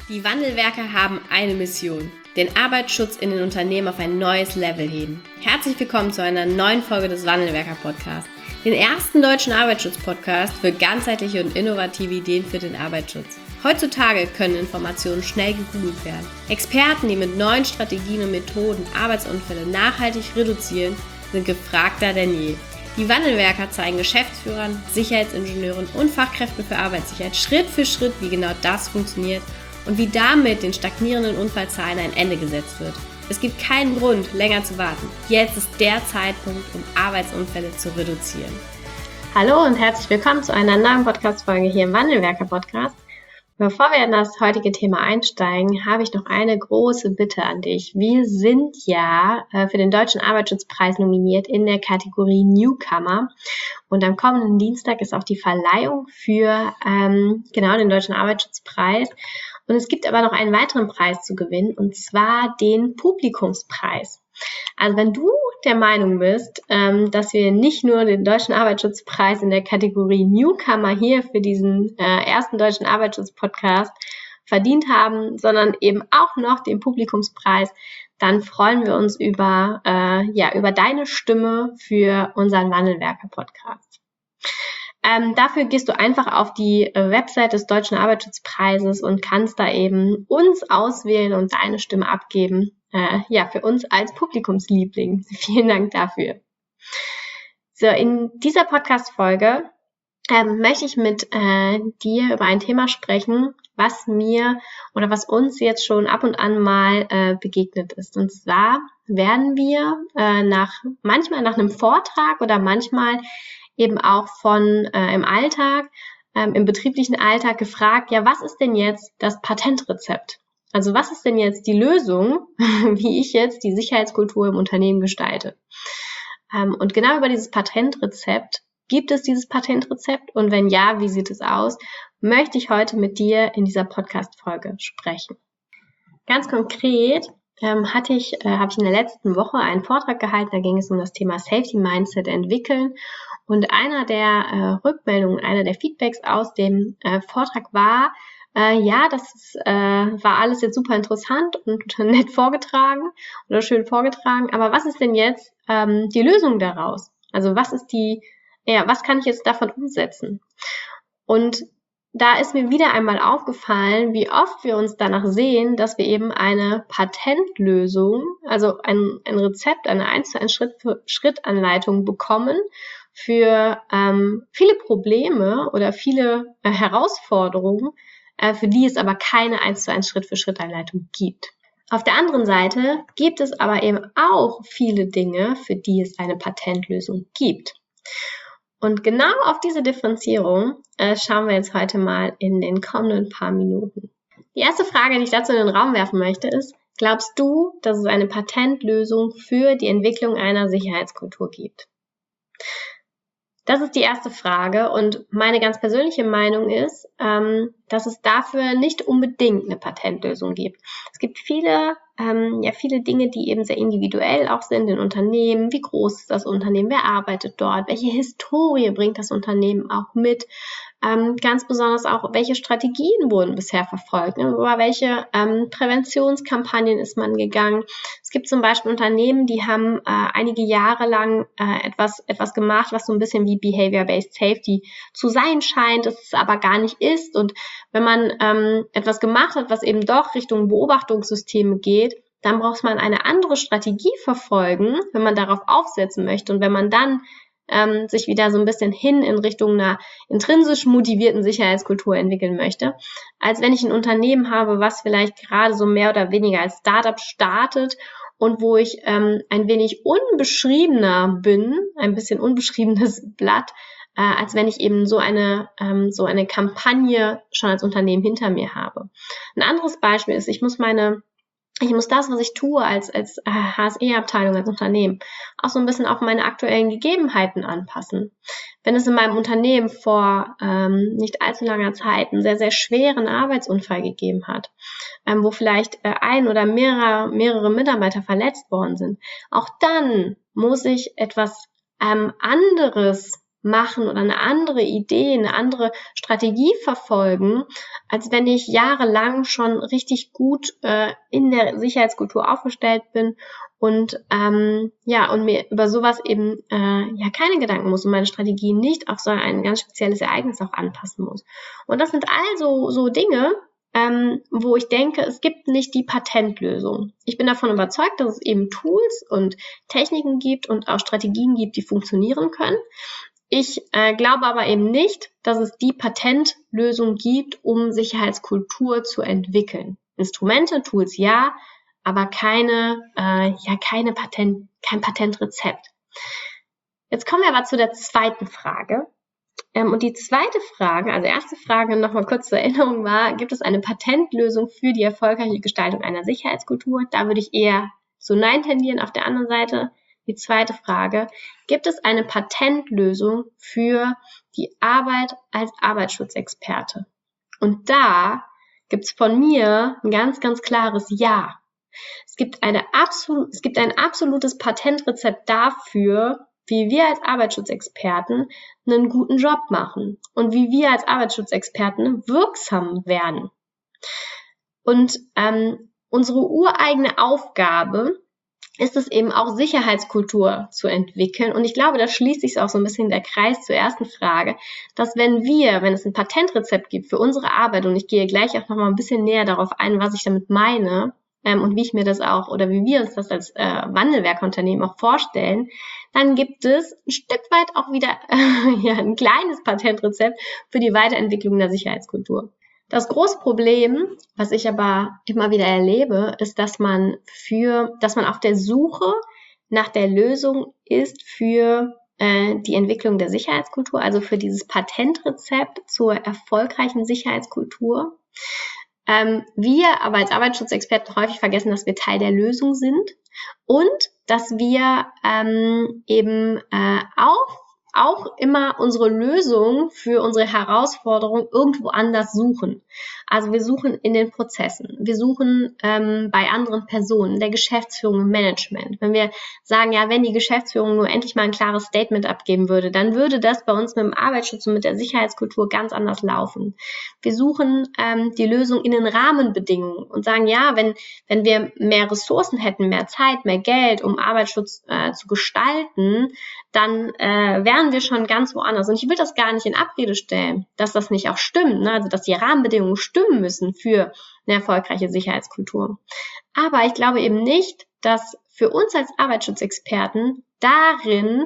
Die Wandelwerker haben eine Mission: den Arbeitsschutz in den Unternehmen auf ein neues Level heben. Herzlich willkommen zu einer neuen Folge des Wandelwerker-Podcasts, den ersten deutschen Arbeitsschutz-Podcast für ganzheitliche und innovative Ideen für den Arbeitsschutz. Heutzutage können Informationen schnell gegoogelt werden. Experten, die mit neuen Strategien und Methoden Arbeitsunfälle nachhaltig reduzieren, sind gefragter denn je. Die Wandelwerker zeigen Geschäftsführern, Sicherheitsingenieuren und Fachkräften für Arbeitssicherheit Schritt für Schritt, wie genau das funktioniert und wie damit den stagnierenden Unfallzahlen ein Ende gesetzt wird. Es gibt keinen Grund, länger zu warten. Jetzt ist der Zeitpunkt, um Arbeitsunfälle zu reduzieren. Hallo und herzlich willkommen zu einer neuen Podcast-Folge hier im Wandelwerker-Podcast. Bevor wir in das heutige Thema einsteigen, habe ich noch eine große Bitte an dich. Wir sind ja für den Deutschen Arbeitsschutzpreis nominiert in der Kategorie Newcomer. Und am kommenden Dienstag ist auch die Verleihung für den Deutschen Arbeitsschutzpreis. Und es gibt aber noch einen weiteren Preis zu gewinnen, und zwar den Publikumspreis. Also wenn du der Meinung bist, dass wir nicht nur den Deutschen Arbeitsschutzpreis in der Kategorie Newcomer hier für diesen ersten Deutschen Arbeitsschutz-Podcast verdient haben, sondern eben auch noch den Publikumspreis, dann freuen wir uns über deine Stimme für unseren Wandelwerker-Podcast. Dafür gehst du einfach auf die Website des Deutschen Arbeitsschutzpreises und kannst da eben uns auswählen und deine Stimme abgeben. Für uns als Publikumsliebling. Vielen Dank dafür. So, in dieser Podcast-Folge möchte ich mit dir über ein Thema sprechen, was mir oder was uns jetzt schon ab und an mal begegnet ist. Und zwar werden wir manchmal nach einem Vortrag oder manchmal eben auch im Alltag, im betrieblichen Alltag gefragt, ja, was ist denn jetzt das Patentrezept? Also was ist denn jetzt die Lösung, wie ich jetzt die Sicherheitskultur im Unternehmen gestalte? Und genau über dieses Patentrezept, gibt es dieses Patentrezept? Und wenn ja, wie sieht es aus? Möchte ich heute mit dir in dieser Podcast-Folge sprechen. Ganz konkret habe ich in der letzten Woche einen Vortrag gehalten, da ging es um das Thema Safety Mindset entwickeln. Und einer der Rückmeldungen, einer der Feedbacks aus dem Vortrag war, das war alles jetzt super interessant und nett vorgetragen oder schön vorgetragen, aber was ist denn jetzt die Lösung daraus? Also was kann ich jetzt davon umsetzen? Und da ist mir wieder einmal aufgefallen, wie oft wir uns danach sehen, dass wir eben eine Patentlösung, also ein Rezept, eine 1:1 Schritt-für-Schritt-Anleitung bekommen für viele Probleme oder viele Herausforderungen, für die es aber keine 1:1 Schritt-für-Schritt-Anleitung gibt. Auf der anderen Seite gibt es aber eben auch viele Dinge, für die es eine Patentlösung gibt. Und genau auf diese Differenzierung schauen wir jetzt heute mal in den kommenden paar Minuten. Die erste Frage, die ich dazu in den Raum werfen möchte, ist: Glaubst du, dass es eine Patentlösung für die Entwicklung einer Sicherheitskultur gibt? Das ist die erste Frage, und meine ganz persönliche Meinung ist, dass es dafür nicht unbedingt eine Patentlösung gibt. Es gibt viele Dinge, die eben sehr individuell auch sind in Unternehmen. Wie groß ist das Unternehmen? Wer arbeitet dort? Welche Historie bringt das Unternehmen auch mit? Ganz besonders auch, welche Strategien wurden bisher verfolgt? Über welche Präventionskampagnen ist man gegangen? Es gibt zum Beispiel Unternehmen, die haben einige Jahre lang etwas gemacht, was so ein bisschen wie Behavior-Based Safety zu sein scheint, das es aber gar nicht ist. Und wenn man etwas gemacht hat, was eben doch Richtung Beobachtungssysteme geht, dann braucht man eine andere Strategie verfolgen, wenn man darauf aufsetzen möchte. Und wenn man dann sich wieder so ein bisschen in Richtung einer intrinsisch motivierten Sicherheitskultur entwickeln möchte, als wenn ich ein Unternehmen habe, was vielleicht gerade so mehr oder weniger als Startup startet und wo ich ein wenig unbeschriebener bin, ein bisschen unbeschriebenes Blatt, als wenn ich eben so eine Kampagne schon als Unternehmen hinter mir habe. Ein anderes Beispiel ist, ich muss das, was ich tue als HSE-Abteilung, als Unternehmen, auch so ein bisschen auf meine aktuellen Gegebenheiten anpassen. Wenn es in meinem Unternehmen vor nicht allzu langer Zeit einen sehr, sehr schweren Arbeitsunfall gegeben hat, wo vielleicht ein oder mehrere Mitarbeiter verletzt worden sind, auch dann muss ich etwas anderes machen oder eine andere Idee, eine andere Strategie verfolgen, als wenn ich jahrelang schon richtig gut in der Sicherheitskultur aufgestellt bin und mir über sowas eben keine Gedanken muss und meine Strategie nicht auf so ein ganz spezielles Ereignis auch anpassen muss. Und das sind also so Dinge, wo ich denke, es gibt nicht die Patentlösung. Ich bin davon überzeugt, dass es eben Tools und Techniken gibt und auch Strategien gibt, die funktionieren können. Ich glaube aber eben nicht, dass es die Patentlösung gibt, um Sicherheitskultur zu entwickeln. Instrumente, Tools ja, aber kein Patentrezept. Jetzt kommen wir aber zu der zweiten Frage. Und die zweite Frage, also erste Frage nochmal kurz zur Erinnerung war, gibt es eine Patentlösung für die erfolgreiche Gestaltung einer Sicherheitskultur? Da würde ich eher zu Nein tendieren. Auf der anderen Seite die zweite Frage, gibt es eine Patentlösung für die Arbeit als Arbeitsschutzexperte? Und da gibt es von mir ein ganz, ganz klares Ja. Es gibt ein absolutes Patentrezept dafür, wie wir als Arbeitsschutzexperten einen guten Job machen und wie wir als Arbeitsschutzexperten wirksam werden. Und unsere ureigene Aufgabe ist es eben auch, Sicherheitskultur zu entwickeln. Und ich glaube, da schließt sich auch so ein bisschen der Kreis zur ersten Frage, dass wenn es ein Patentrezept gibt für unsere Arbeit, und ich gehe gleich auch nochmal ein bisschen näher darauf ein, was ich damit meine, und wie ich mir das auch oder wie wir uns das als Wandelwerkunternehmen auch vorstellen, dann gibt es ein Stück weit auch wieder ein kleines Patentrezept für die Weiterentwicklung der Sicherheitskultur. Das große Problem, was ich aber immer wieder erlebe, ist, dass man auf der Suche nach der Lösung ist für die Entwicklung der Sicherheitskultur, also für dieses Patentrezept zur erfolgreichen Sicherheitskultur. Wir aber als Arbeitsschutzexperten häufig vergessen, dass wir Teil der Lösung sind und dass wir auch immer unsere Lösung für unsere Herausforderung irgendwo anders suchen. Also wir suchen in den Prozessen, wir suchen bei anderen Personen, der Geschäftsführung, im Management. Wenn wir sagen, ja, wenn die Geschäftsführung nur endlich mal ein klares Statement abgeben würde, dann würde das bei uns mit dem Arbeitsschutz und mit der Sicherheitskultur ganz anders laufen. Wir suchen die Lösung in den Rahmenbedingungen und sagen, ja, wenn wir mehr Ressourcen hätten, mehr Zeit, mehr Geld, um Arbeitsschutz zu gestalten, dann wären wir schon ganz woanders. Und ich will das gar nicht in Abrede stellen, dass das nicht auch stimmt, ne? Also dass die Rahmenbedingungen stimmen müssen für eine erfolgreiche Sicherheitskultur. Aber ich glaube eben nicht, dass für uns als Arbeitsschutzexperten darin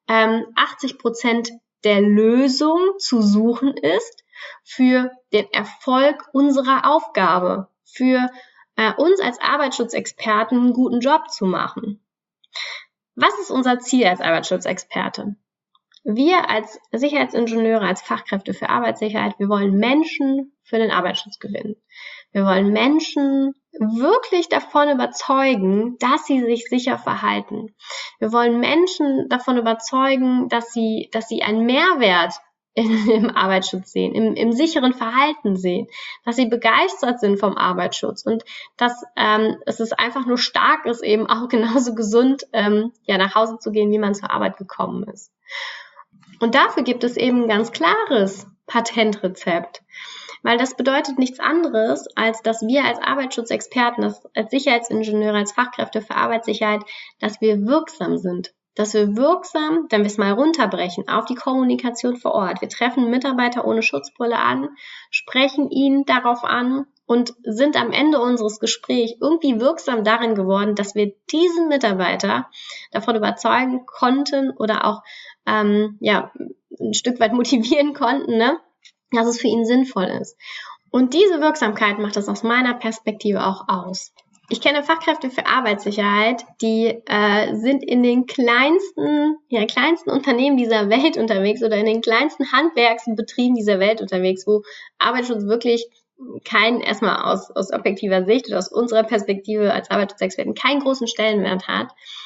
80% der Lösung zu suchen ist für den Erfolg unserer Aufgabe, für uns als Arbeitsschutzexperten einen guten Job zu machen. Was ist unser Ziel als Arbeitsschutzexperte? Wir als Sicherheitsingenieure, als Fachkräfte für Arbeitssicherheit, wir wollen Menschen für den Arbeitsschutz gewinnen. Wir wollen Menschen wirklich davon überzeugen, dass sie sich sicher verhalten. Wir wollen Menschen davon überzeugen, dass sie einen Mehrwert im Arbeitsschutz sehen, im sicheren Verhalten sehen, dass sie begeistert sind vom Arbeitsschutz und dass es einfach nur stark ist, eben auch genauso gesund nach Hause zu gehen, wie man zur Arbeit gekommen ist. Und dafür gibt es eben ein ganz klares Patentrezept, weil das bedeutet nichts anderes, als dass wir als Arbeitsschutzexperten, als Sicherheitsingenieure, als Fachkräfte für Arbeitssicherheit, dass wir wirksam sind. Dass wir wirksam, wenn wir es mal runterbrechen, auf die Kommunikation vor Ort. Wir treffen Mitarbeiter ohne Schutzbrille an, sprechen ihn darauf an und sind am Ende unseres Gesprächs irgendwie wirksam darin geworden, dass wir diesen Mitarbeiter davon überzeugen konnten oder auch ein Stück weit motivieren konnten, ne, dass es für ihn sinnvoll ist. Und diese Wirksamkeit macht es aus meiner Perspektive auch aus. Ich kenne Fachkräfte für Arbeitssicherheit, die sind in den kleinsten Unternehmen dieser Welt unterwegs oder in den kleinsten Handwerksbetrieben dieser Welt unterwegs, wo Arbeitsschutz wirklich erstmal aus objektiver Sicht oder aus unserer Perspektive als Arbeitsschutzexperten keinen großen Stellenwert hat.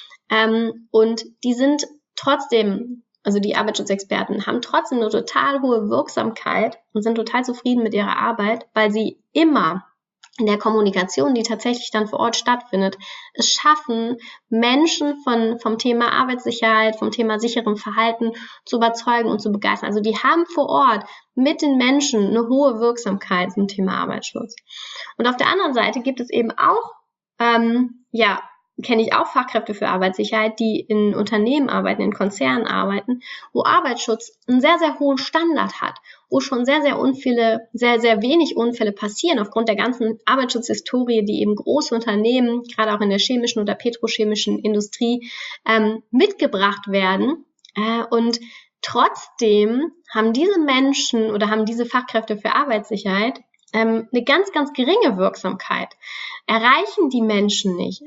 Und die sind trotzdem, also die Arbeitsschutzexperten haben trotzdem eine total hohe Wirksamkeit und sind total zufrieden mit ihrer Arbeit, weil sie immer in der Kommunikation, die tatsächlich dann vor Ort stattfindet, es schaffen, Menschen vom Thema Arbeitssicherheit, vom Thema sicherem Verhalten zu überzeugen und zu begeistern. Also die haben vor Ort mit den Menschen eine hohe Wirksamkeit zum Thema Arbeitsschutz. Und auf der anderen Seite gibt es eben auch, kenne ich auch Fachkräfte für Arbeitssicherheit, die in Unternehmen arbeiten, in Konzernen arbeiten, wo Arbeitsschutz einen sehr, sehr hohen Standard hat, wo schon sehr, sehr wenig Unfälle passieren aufgrund der ganzen Arbeitsschutzhistorie, die eben große Unternehmen, gerade auch in der chemischen oder petrochemischen Industrie, mitgebracht werden. Und trotzdem haben diese Menschen oder haben diese Fachkräfte für Arbeitssicherheit eine ganz, ganz geringe Wirksamkeit, erreichen die Menschen nicht,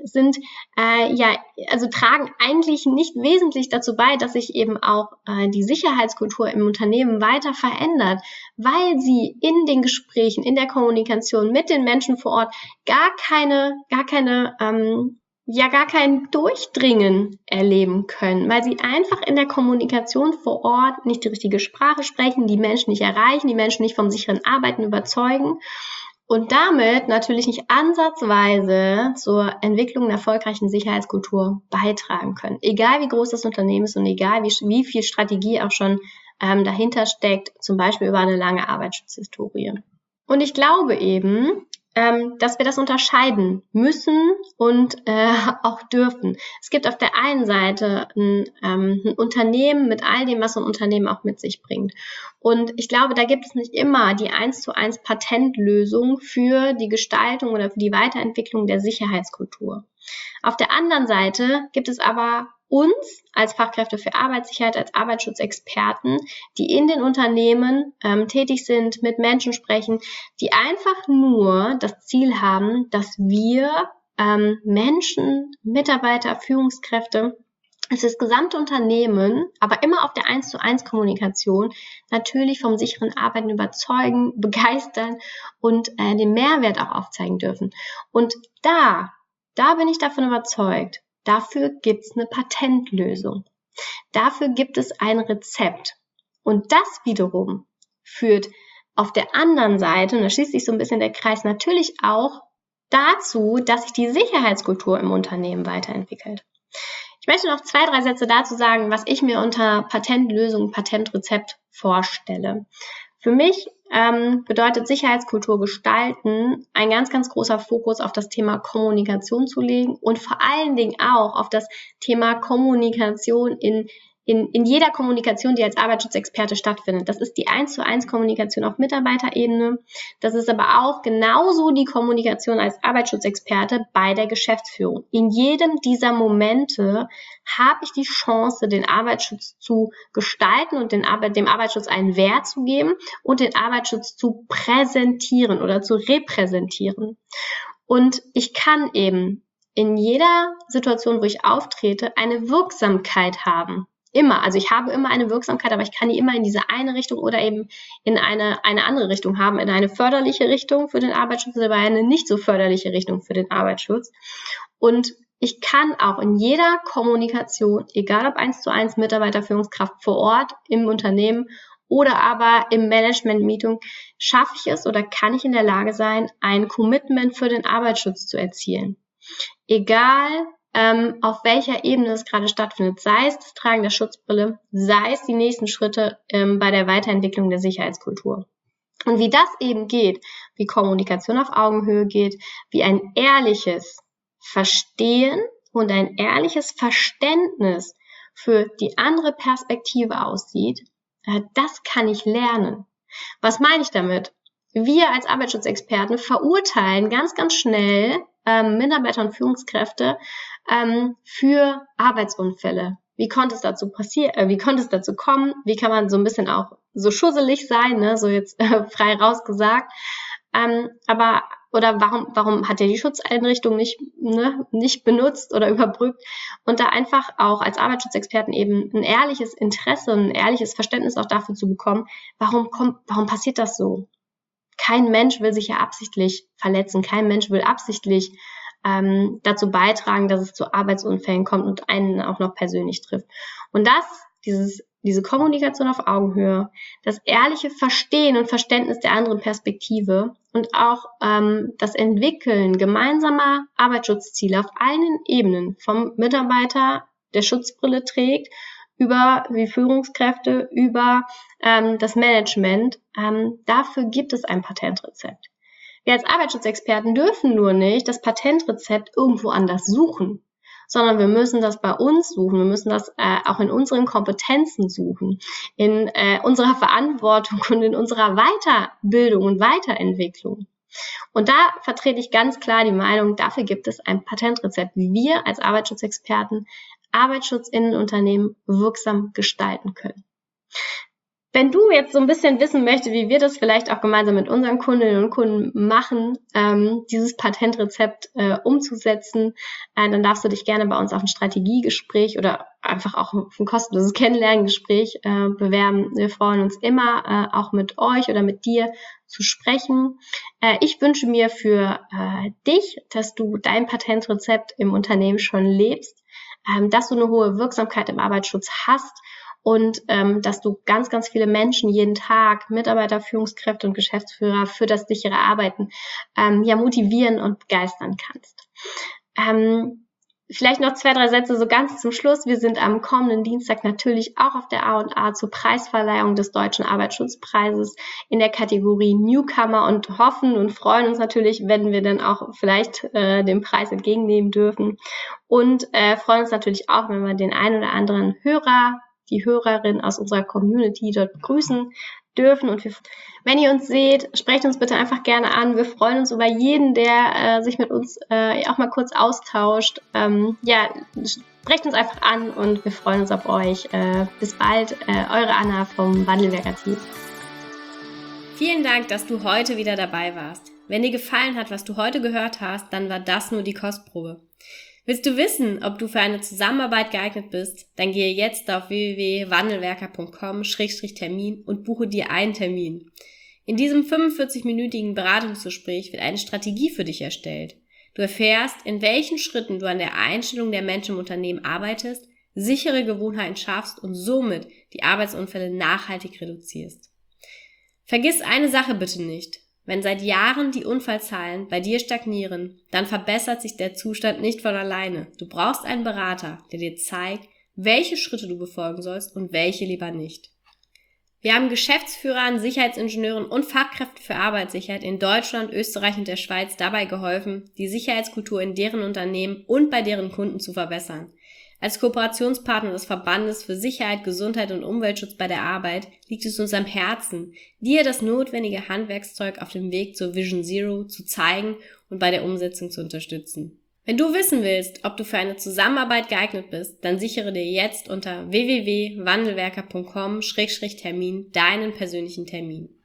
tragen eigentlich nicht wesentlich dazu bei, dass sich eben auch die Sicherheitskultur im Unternehmen weiter verändert, weil sie in den Gesprächen, in der Kommunikation mit den Menschen vor Ort gar kein Durchdringen erleben können, weil sie einfach in der Kommunikation vor Ort nicht die richtige Sprache sprechen, die Menschen nicht erreichen, die Menschen nicht vom sicheren Arbeiten überzeugen und damit natürlich nicht ansatzweise zur Entwicklung einer erfolgreichen Sicherheitskultur beitragen können. Egal wie groß das Unternehmen ist und egal wie viel Strategie auch schon dahinter steckt, zum Beispiel über eine lange Arbeitsschutzhistorie. Und ich glaube eben, dass wir das unterscheiden müssen und auch dürfen. Es gibt auf der einen Seite ein Unternehmen mit all dem, was so ein Unternehmen auch mit sich bringt. Und ich glaube, da gibt es nicht immer die 1:1 Patentlösung für die Gestaltung oder für die Weiterentwicklung der Sicherheitskultur. Auf der anderen Seite gibt es aber uns als Fachkräfte für Arbeitssicherheit, als Arbeitsschutzexperten, die in den Unternehmen tätig sind, mit Menschen sprechen, die einfach nur das Ziel haben, dass wir Menschen, Mitarbeiter, Führungskräfte, also das gesamte Unternehmen, aber immer auf der 1:1 Kommunikation, natürlich vom sicheren Arbeiten überzeugen, begeistern und den Mehrwert auch aufzeigen dürfen. Und da bin ich davon überzeugt, dafür gibt's eine Patentlösung. Dafür gibt es ein Rezept. Und das wiederum führt auf der anderen Seite, und da schließt sich so ein bisschen der Kreis, natürlich auch dazu, dass sich die Sicherheitskultur im Unternehmen weiterentwickelt. Ich möchte noch 2-3 Sätze dazu sagen, was ich mir unter Patentlösung, Patentrezept vorstelle. Für mich bedeutet Sicherheitskultur gestalten, ein ganz, ganz großer Fokus auf das Thema Kommunikation zu legen und vor allen Dingen auch auf das Thema Kommunikation in jeder Kommunikation, die als Arbeitsschutzexperte stattfindet. Das ist die 1:1 Kommunikation auf Mitarbeiterebene. Das ist aber auch genauso die Kommunikation als Arbeitsschutzexperte bei der Geschäftsführung. In jedem dieser Momente habe ich die Chance, den Arbeitsschutz zu gestalten und dem Arbeitsschutz einen Wert zu geben und den Arbeitsschutz zu präsentieren oder zu repräsentieren. Und ich kann eben in jeder Situation, wo ich auftrete, eine Wirksamkeit haben. Immer, also ich habe immer eine Wirksamkeit, aber ich kann die immer in diese eine Richtung oder eben in eine andere Richtung haben, in eine förderliche Richtung für den Arbeitsschutz oder eine nicht so förderliche Richtung für den Arbeitsschutz. Und ich kann auch in jeder Kommunikation, egal ob 1:1 Mitarbeiterführungskraft vor Ort im Unternehmen oder aber im Management-Meeting, schaffe ich es oder kann ich in der Lage sein, ein Commitment für den Arbeitsschutz zu erzielen. Egal, auf welcher Ebene es gerade stattfindet, sei es das Tragen der Schutzbrille, sei es die nächsten Schritte bei der Weiterentwicklung der Sicherheitskultur. Und wie das eben geht, wie Kommunikation auf Augenhöhe geht, wie ein ehrliches Verstehen und ein ehrliches Verständnis für die andere Perspektive aussieht, das kann ich lernen. Was meine ich damit? Wir als Arbeitsschutzexperten verurteilen ganz, ganz schnell Mitarbeiter und Führungskräfte für Arbeitsunfälle. Wie konnte es dazu passieren? Wie konnte es dazu kommen? Wie kann man so ein bisschen auch so schusselig sein, ne? So jetzt frei rausgesagt. Oder warum hat er die Schutzeinrichtung nicht benutzt oder überbrückt? Und da einfach auch als Arbeitsschutzexperten eben ein ehrliches Interesse, ein ehrliches Verständnis auch dafür zu bekommen, warum passiert das so? Kein Mensch will sich ja absichtlich verletzen. Kein Mensch will absichtlich dazu beitragen, dass es zu Arbeitsunfällen kommt und einen auch noch persönlich trifft. Und diese Kommunikation auf Augenhöhe, das ehrliche Verstehen und Verständnis der anderen Perspektive und auch das Entwickeln gemeinsamer Arbeitsschutzziele auf allen Ebenen, vom Mitarbeiter, der Schutzbrille trägt, über die Führungskräfte, über das Management. Dafür gibt es ein Patentrezept. Wir als Arbeitsschutzexperten dürfen nur nicht das Patentrezept irgendwo anders suchen, sondern wir müssen das bei uns suchen. Wir müssen das auch in unseren Kompetenzen suchen, in unserer Verantwortung und in unserer Weiterbildung und Weiterentwicklung. Und da vertrete ich ganz klar die Meinung, dafür gibt es ein Patentrezept, wie wir als Arbeitsschutzexperten Arbeitsschutz in Unternehmen wirksam gestalten können. Wenn du jetzt so ein bisschen wissen möchtest, wie wir das vielleicht auch gemeinsam mit unseren Kundinnen und Kunden machen, dieses Patentrezept umzusetzen, dann darfst du dich gerne bei uns auf ein Strategiegespräch oder einfach auch auf ein kostenloses Kennenlerngespräch bewerben. Wir freuen uns immer, auch mit euch oder mit dir zu sprechen. Ich wünsche mir für dich, dass du dein Patentrezept im Unternehmen schon lebst, dass du eine hohe Wirksamkeit im Arbeitsschutz hast und dass du ganz, ganz viele Menschen jeden Tag, Mitarbeiter, Führungskräfte und Geschäftsführer für das sichere Arbeiten motivieren und begeistern kannst. Vielleicht noch 2, 3 Sätze so ganz zum Schluss. Wir sind am kommenden Dienstag natürlich auch auf der A&A zur Preisverleihung des Deutschen Arbeitsschutzpreises in der Kategorie Newcomer und hoffen und freuen uns natürlich, wenn wir dann auch vielleicht den Preis entgegennehmen dürfen und freuen uns natürlich auch, wenn wir den einen oder anderen Hörer, die Hörerin aus unserer Community dort begrüßen dürfen. Und wenn ihr uns seht, sprecht uns bitte einfach gerne an. Wir freuen uns über jeden, der sich mit uns auch mal kurz austauscht. Sprecht uns einfach an und wir freuen uns auf euch. Bis bald, eure Anna vom Wandelwerker Team. Vielen Dank, dass du heute wieder dabei warst. Wenn dir gefallen hat, was du heute gehört hast, dann war das nur die Kostprobe. Willst du wissen, ob du für eine Zusammenarbeit geeignet bist? Dann gehe jetzt auf www.wandelwerker.com/Termin und buche dir einen Termin. In diesem 45-minütigen Beratungsgespräch wird eine Strategie für dich erstellt. Du erfährst, in welchen Schritten du an der Einstellung der Menschen im Unternehmen arbeitest, sichere Gewohnheiten schaffst und somit die Arbeitsunfälle nachhaltig reduzierst. Vergiss eine Sache bitte nicht. Wenn seit Jahren die Unfallzahlen bei dir stagnieren, dann verbessert sich der Zustand nicht von alleine. Du brauchst einen Berater, der dir zeigt, welche Schritte du befolgen sollst und welche lieber nicht. Wir haben Geschäftsführern, Sicherheitsingenieuren und Fachkräften für Arbeitssicherheit in Deutschland, Österreich und der Schweiz dabei geholfen, die Sicherheitskultur in deren Unternehmen und bei deren Kunden zu verbessern. Als Kooperationspartner des Verbandes für Sicherheit, Gesundheit und Umweltschutz bei der Arbeit liegt es uns am Herzen, dir das notwendige Handwerkszeug auf dem Weg zur Vision Zero zu zeigen und bei der Umsetzung zu unterstützen. Wenn du wissen willst, ob du für eine Zusammenarbeit geeignet bist, dann sichere dir jetzt unter www.wandelwerker.com/Termin deinen persönlichen Termin.